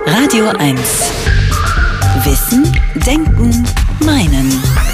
Radio 1. Wissen, Denken, Meinen.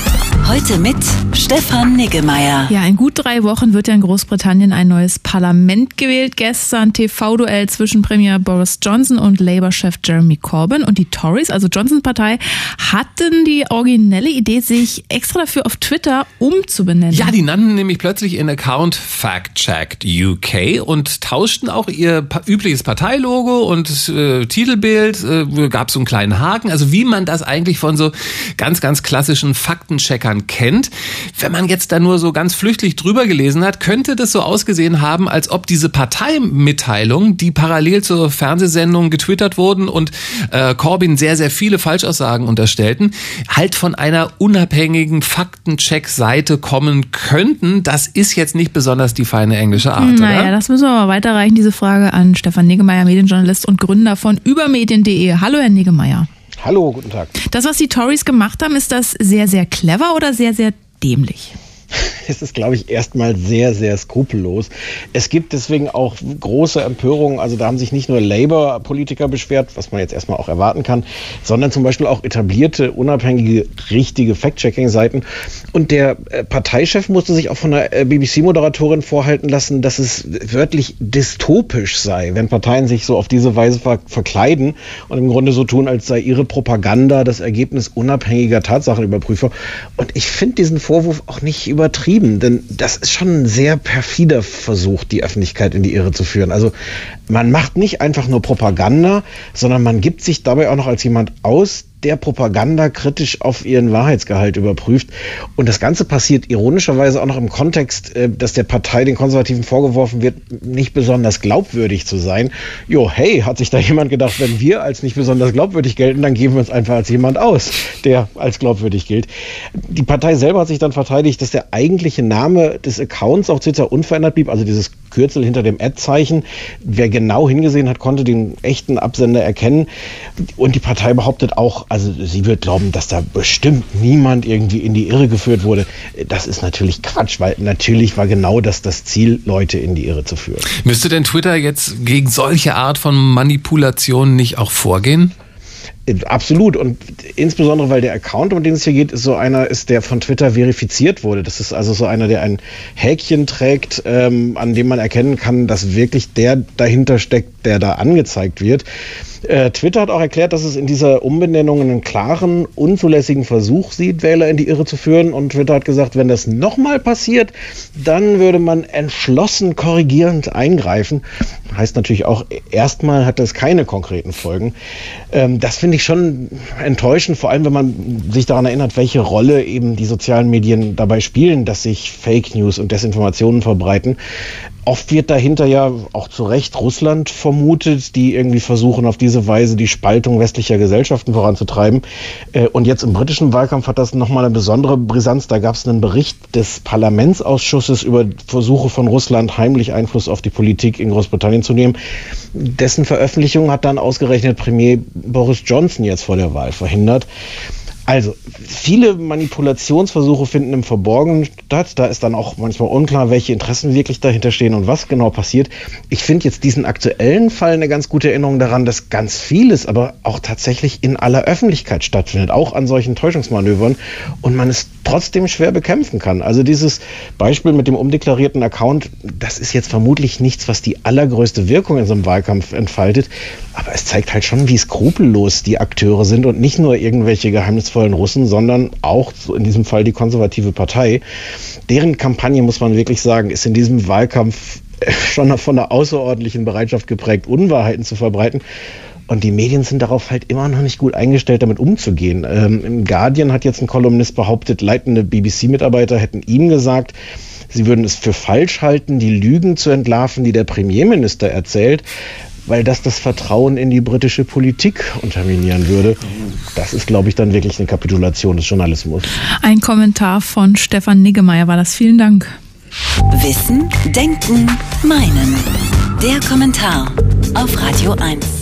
Heute mit Stefan Niggemeier. Ja, in gut 3 Wochen wird ja in Großbritannien ein neues Parlament gewählt. Gestern TV-Duell zwischen Premier Boris Johnson und Labour-Chef Jeremy Corbyn. Und die Tories, also Johnsons Partei, hatten die originelle Idee, sich extra dafür auf Twitter umzubenennen. Ja, die nannten nämlich plötzlich ihren Account Fact-Checked UK und tauschten auch ihr übliches Parteilogo und Titelbild. Gab so einen kleinen Haken. Also wie man das eigentlich von so ganz, ganz klassischen Faktencheckern kennt. Wenn man jetzt da nur so ganz flüchtig drüber gelesen hat, könnte das so ausgesehen haben, als ob diese Parteimitteilungen, die parallel zur Fernsehsendung getwittert wurden und Corbyn sehr, sehr viele Falschaussagen unterstellten, halt von einer unabhängigen Faktencheck-Seite kommen könnten. Das ist jetzt nicht besonders die feine englische Art, naja, oder? Das müssen wir mal weiterreichen, diese Frage an Stefan Niggemeier, Medienjournalist und Gründer von übermedien.de. Hallo, Herr Niggemeier. Hallo, guten Tag. Das, was die Tories gemacht haben, ist das sehr, sehr clever oder sehr, sehr dämlich? Es ist, glaube ich, erstmal sehr, sehr skrupellos. Es gibt deswegen auch große Empörungen. Also da haben sich nicht nur Labour-Politiker beschwert, was man jetzt erstmal auch erwarten kann, sondern zum Beispiel auch etablierte, unabhängige, richtige Fact-Checking-Seiten. Und der Parteichef musste sich auch von der BBC-Moderatorin vorhalten lassen, dass es wörtlich dystopisch sei, wenn Parteien sich so auf diese Weise verkleiden und im Grunde so tun, als sei ihre Propaganda das Ergebnis unabhängiger Tatsachenüberprüfer. Und ich finde diesen Vorwurf auch nicht übertrieben, denn das ist schon ein sehr perfider Versuch, die Öffentlichkeit in die Irre zu führen. Also man macht nicht einfach nur Propaganda, sondern man gibt sich dabei auch noch als jemand aus, der Propaganda kritisch auf ihren Wahrheitsgehalt überprüft. Und das Ganze passiert ironischerweise auch noch im Kontext, dass der Partei, den Konservativen, vorgeworfen wird, nicht besonders glaubwürdig zu sein. Jo, hey, hat sich da jemand gedacht, wenn wir als nicht besonders glaubwürdig gelten, dann geben wir uns einfach als jemand aus, der als glaubwürdig gilt. Die Partei selber hat sich dann verteidigt, dass der eigentliche Name des Accounts auf Twitter unverändert blieb, also dieses Kürzel hinter dem Ad-Zeichen. Wer genau hingesehen hat, konnte den echten Absender erkennen. Und die Partei behauptet auch, also sie wird glauben, dass da bestimmt niemand irgendwie in die Irre geführt wurde. Das ist natürlich Quatsch, weil natürlich war genau das Ziel, Leute in die Irre zu führen. Müsste denn Twitter jetzt gegen solche Art von Manipulation nicht auch vorgehen? Absolut, und insbesondere, weil der Account, um den es hier geht, ist der von Twitter verifiziert wurde. Das ist also so einer, der ein Häkchen trägt, an dem man erkennen kann, dass wirklich der dahinter steckt, der da angezeigt wird. Twitter hat auch erklärt, dass es in dieser Umbenennung einen klaren, unzulässigen Versuch sieht, Wähler in die Irre zu führen. Und Twitter hat gesagt, wenn das nochmal passiert, dann würde man entschlossen korrigierend eingreifen. Heißt natürlich auch, erstmal hat das keine konkreten Folgen. Das finde ich schon enttäuschend, vor allem wenn man sich daran erinnert, welche Rolle eben die sozialen Medien dabei spielen, dass sich Fake News und Desinformationen verbreiten. Oft wird dahinter ja auch zu Recht Russland vermutet, die irgendwie versuchen, auf diese Weise die Spaltung westlicher Gesellschaften voranzutreiben. Und jetzt im britischen Wahlkampf hat das nochmal eine besondere Brisanz. Da gab es einen Bericht des Parlamentsausschusses über Versuche von Russland, heimlich Einfluss auf die Politik in Großbritannien zu nehmen. Dessen Veröffentlichung hat dann ausgerechnet Premier Boris Johnson jetzt vor der Wahl verhindert. Also, viele Manipulationsversuche finden im Verborgenen statt. Da ist dann auch manchmal unklar, welche Interessen wirklich dahinter stehen und was genau passiert. Ich finde jetzt diesen aktuellen Fall eine ganz gute Erinnerung daran, dass ganz vieles aber auch tatsächlich in aller Öffentlichkeit stattfindet, auch an solchen Täuschungsmanövern, und man es trotzdem schwer bekämpfen kann. Also dieses Beispiel mit dem umdeklarierten Account, das ist jetzt vermutlich nichts, was die allergrößte Wirkung in so einem Wahlkampf entfaltet, aber es zeigt halt schon, wie skrupellos die Akteure sind und nicht nur irgendwelche geheimnisvollen Russen, sondern auch in diesem Fall die konservative Partei. Deren Kampagne, muss man wirklich sagen, ist in diesem Wahlkampf schon von einer außerordentlichen Bereitschaft geprägt, Unwahrheiten zu verbreiten. Und die Medien sind darauf halt immer noch nicht gut eingestellt, damit umzugehen. Im Guardian hat jetzt ein Kolumnist behauptet, leitende BBC-Mitarbeiter hätten ihm gesagt, sie würden es für falsch halten, die Lügen zu entlarven, die der Premierminister erzählt, weil das Vertrauen in die britische Politik unterminieren würde. Das ist, glaube ich, dann wirklich eine Kapitulation des Journalismus. Ein Kommentar von Stefan Niggemeier war das. Vielen Dank. Wissen, Denken, Meinen. Der Kommentar auf Radio 1.